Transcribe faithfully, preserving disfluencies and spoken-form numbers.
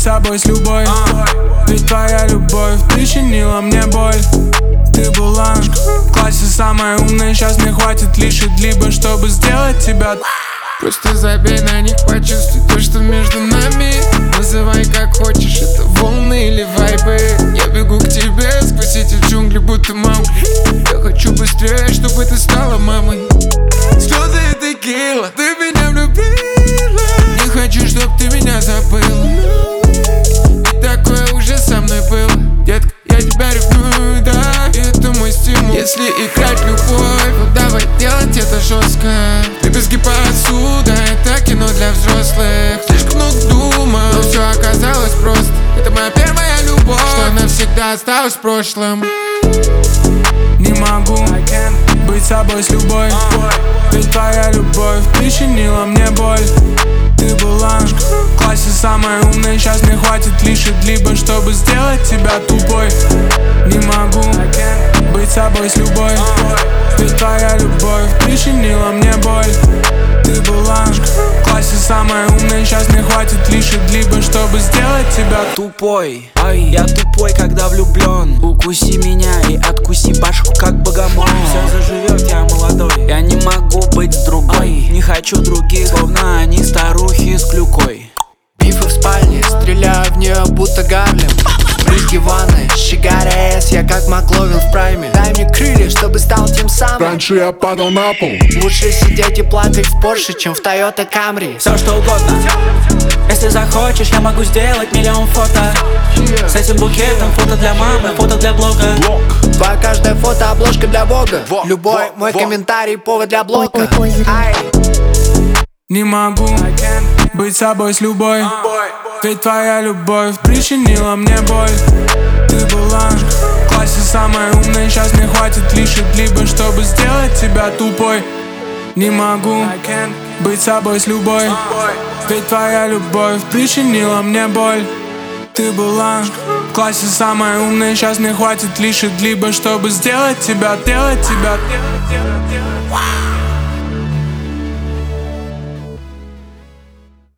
собой с любой. Ведь твоя любовь причинила мне боль. Ты была в классе самая умная, сейчас мне хватит лишь либо, чтобы сделать тебя. Просто забей на них, почувствуй то, что между нами. Называй как хочешь, это волны или вайбы. Я бегу к тебе сквозь эти джунгли, будто Маугли. Я хочу быстрее, чтобы ты стала мамой. Слезы и текила, ты меня влюбила. Не хочу, чтоб ты меня забыла. И такое уже со мной было. Детка, я тебя ревную, да, и это мой стимул. Если играть любовь, вот давай делать это жестко. Ты без посуда, это кино для взрослых. Слишком много думал, но все оказалось просто. Это моя первая любовь, что навсегда осталась в прошлом. Не могу быть собой с любой. Ведь твоя любовь причинила мне боль. Ты была в классе самая умная, сейчас мне хватит лишь либо, чтобы сделать тебя тупой. Не могу быть собой с любой. Ведь твоя любовь причинила мне боль. Ты была в классе самая умная, сейчас мне хватит лишь либо, чтобы сделать тебя тупой. Ай, я тупой, когда влюблен. Укуси меня и откуси башку, как богомол. Все заживет, я молодой. Я не могу быть с другой. Ай, не хочу других, словно они старухи с клюкой. Бифы в спальне, стреляю в нее, будто Гарлем. Прыжки в ванной, Шигаре С, я как Макловин в прайме. Дай мне крылья, чтобы стал тем самым. Раньше я падал на пол. Лучше сидеть и плакать в Порше, чем в Тойота Камри. Все что угодно. Если захочешь, я могу сделать миллион фото. С этим букетом, фото для мамы, фото для блога. Твоя каждая фото обложка для бога. Любой мой комментарий повод для блока. Ай. Не могу быть собой с любой. Ведь твоя любовь причинила мне боль. Ты была в классе самая умная, сейчас мне хватит лишь либо, чтобы сделать тебя тупой. Не могу быть собой с любой. Ведь твоя любовь причинила мне боль. Ты была в классе самая умная, сейчас мне хватит лишь либо, чтобы сделать тебя, делать тебя.